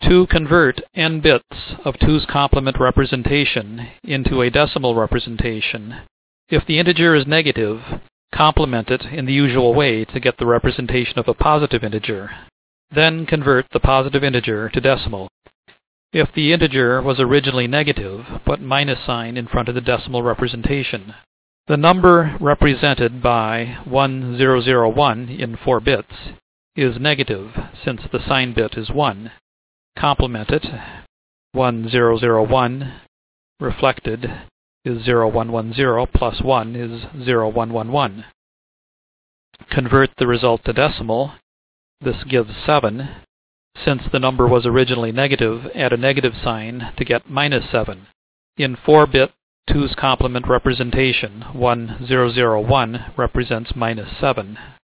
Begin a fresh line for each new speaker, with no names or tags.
To convert n bits of 2's complement representation into a decimal representation, if the integer is negative, complement it in the usual way to get the representation of a positive integer. Then convert the positive integer to decimal. If the integer was originally negative, put minus sign in front of the decimal representation. The number represented by 1001 in 4 bits is negative, since the sign bit is 1. Complement it. 1001 reflected is 0110 plus 1 is 0111. Convert the result to decimal. This gives 7. Since the number was originally negative, add a negative sign to get minus 7. In 4-bit 2's complement representation, 1001 represents minus 7.